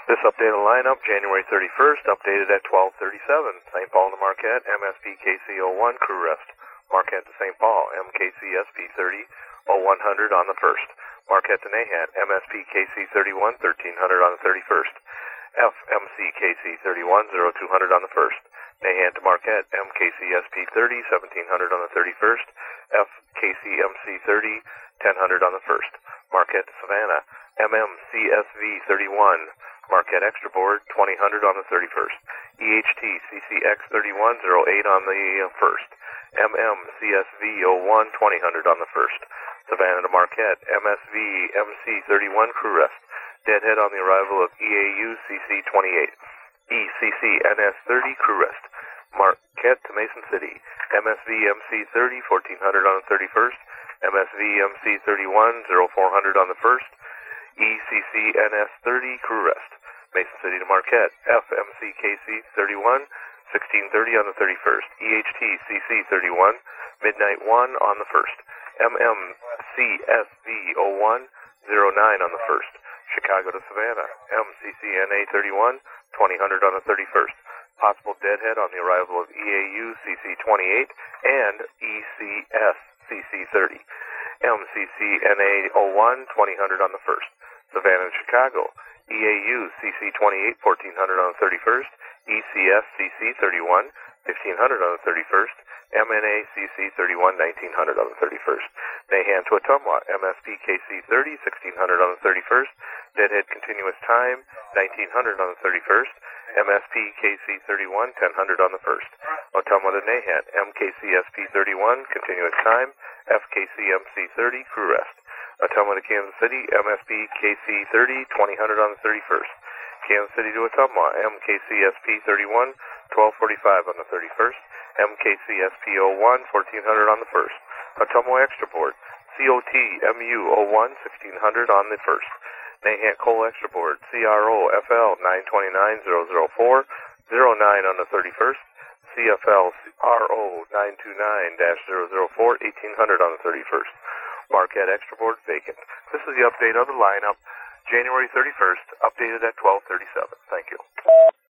This updated lineup, January 31st, updated at 12:37. St. Paul to Marquette, MSP KC01, crew rest. Marquette to St. Paul, MKC SP30, 0100 on the 1st. Marquette to Nahat, MSP KC31, 1300 on the 31st. FMC KC31, 0200 on the 1st. Nahat to Marquette, MKCSP30, 1700 on the 31st. FKCMC30, 1000 on the 1st. Marquette to Savannah, MMCSV31, Marquette Extra Board, 2000 on the 31st. EHT CCX31, 08 on the 1st. MMCSV01, 2000 on the 1st. Savannah to Marquette, MSV MC31, crew rest. Deadhead on the arrival of EAU CC28. ECCNS30, crew rest. Marquette to Mason City, MSV MC30, 1400 on the 31st. MSV MC31, 0400 on the 1st. ECCNS30, crew rest. Mason City to Marquette, FMCKC31, 1630 on the 31st. EHT CC31, midnight 1 on the 1st. MMCSV01, 09 on the 1st. Chicago to Savannah, MCCNA31, 2000 on the 31st. Possible deadhead on the arrival of EAU CC28 and ECS CC30. MCCNA01, 2000 on the 1st. Savannah to Chicago, EAU CC28, 1400 on the 31st. ECS CC31, 1500 on the 31st. MNA CC31, 1900 on the 31st. Nahan to Ottumwa, MSP KC30, 1600 on the 31st. Deadhead continuous time, 1900 on the 31st. MSP KC31, 1000 on the 1st. Ottumwa to Nahan, MKCSP31, continuous time. FKCMC30, crew rest. Ottumwa to Kansas City, MSP KC30, 2000 on the 31st. Kansas City to Ottumwa, MKCSP31, 1245 on the 31st. MKCSP01, 1400 on the 1st. Ottumwa Extra Board, COT MU01, 1600 on the 1st. Nahant Coal Extra Board, CRO FL 929004, 09 on the 31st. CFL RO 929-004, 1800 on the 31st. Marquette Extra Board vacant. This is the update of the lineup, January 31st, updated at 12:37. Thank you.